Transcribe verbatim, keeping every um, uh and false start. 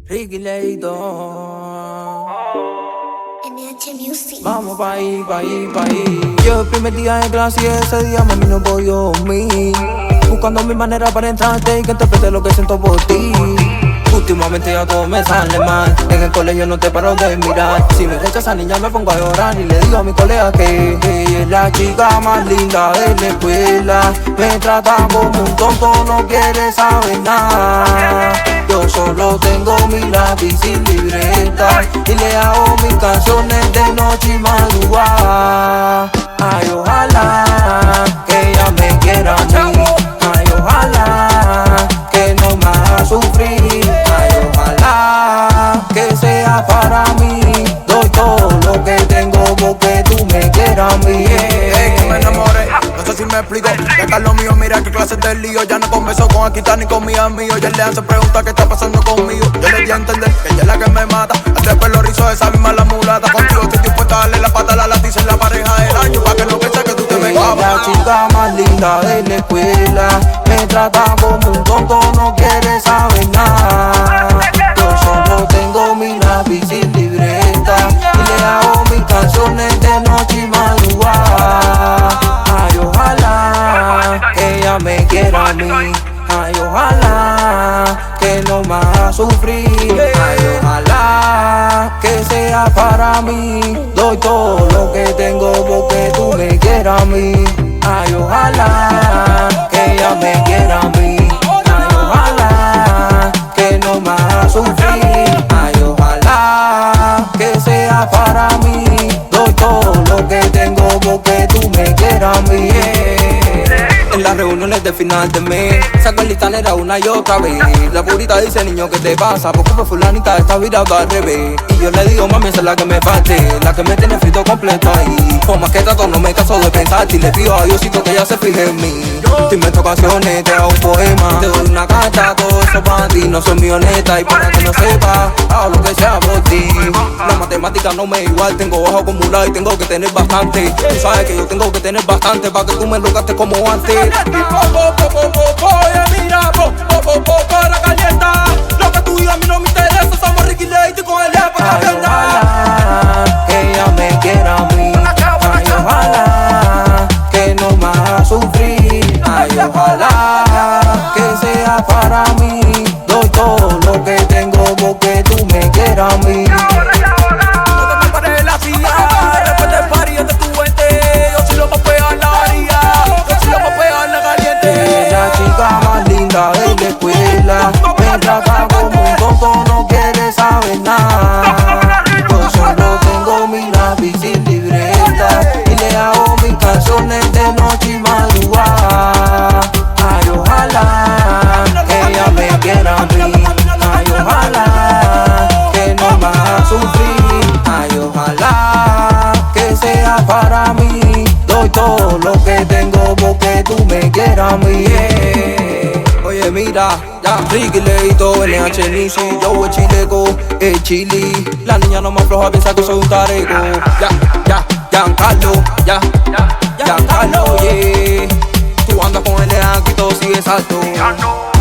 Ricky Leito. N H Music. Vamos pa' ahí, pa' ahí, pa' ahí. Yo el primer día de clase y ese día mami no podía dormir, buscando mi manera para entrarte y que interprete lo que siento por ti. Últimamente ya todo me sale mal, en el colegio no te paro de mirar. Si me rechaza esa niña me pongo a llorar y le digo a mi colega que ella es la chica más linda de la escuela. Me trata como un tonto, no quiere saber nada. Yo solo tengo mi lápiz y libreta y le hago mis canciones de noche y madrugada. Ay, ojalá que ella me quiera a mí. Ay, ojalá que no me haga sufrir. Ay, ojalá que sea para mí. Doy todo lo que tengo porque tú me quieras a mí. Hey, que me enamoré, no sé si me explico. Deja lo mío, mira qué clase de lío. Ya no converso con Aquita ni con mis amigos. Ya le hacen preguntas qué está pasando conmigo. Yo le di a entender que ella es la que me mata. Hace pelo rizo esa misma la mulata. Contigo estoy dispuesta a darle la pata a la latiza en la pareja del año, pa' que no piense que tú te me Ella es la chica más linda de la escuela. Me trata como un tonto, no quiere saber nada. Yo solo tengo mi lápiz y libreta y le hago mis canciones de noche y madrugada. Ay, ojalá que ella me quiera a mí. Ay, ojalá que no me haga sufrir. Ay, ojalá que sea para mí. Doy todo lo que tengo porque tú me quieras a mí. Ay, ojalá que ella me quiera a mí. Ay, ojalá que no me haga sufrir. Ay, ojalá que sea para mí. Doy todo lo que tengo porque tú me quieras a mí. En las reuniones de final de mes saco el listanera una y otra vez. La purita dice, niño, ¿qué te pasa? Porque por fulanita está virado al revés. Y yo le digo, mami, esa es la que me parte, la que me tiene frito completo ahí. Por más que trato, no me caso de pensarte. Y le pido a Diosito que ella se fije en mí. Te invento canciones, te hago un poema, te doy una carta, todo eso para ti. No soy mi honesta y para que no sepa, hago lo que sea por ti. La matemática no me igual, tengo bajo acumulado y tengo que tener bastante. Tú sabes que yo tengo que tener bastante para que tú me lo gastes como antes. Po, po, po, po, po, oye, mira, po, po, po, po, para calienta. Lo que tú y a mí no me interesa, somos Ricky Leito y con el para Ay, ojalá que ella me quiera a mí. Ay, ojalá que no me haga sufrir. Ay, ojalá que sea para mí. Doy todo lo que tengo porque tú me quieras a mí. No te me pares la silla, después del party yo te tu ente. Yo soy lo más pegar la haría, yo soy lo más pegar la caliente. Es la chica más linda de la escuela. Me trata como un tonto, no quiere saber nada. Yo solo tengo mi lápiz y libreta y le hago mis canciones de noche y madrugada. Ay, ojalá que ella me quiera a mí. Ay, ojalá que no me haga sufrir. Ay, ojalá que sea para mí. Doy todo lo que tengo porque tú me quieras a mí. Oye, mira, ya, Ricky Leito, N H Music, yo el chileco, el chili. La niña no me afloja, piensa que soy un tareco. Ya, ya, Giancarlo, ya, Giancarlo, yeah. Tú andas con el N H y todo sigue salto.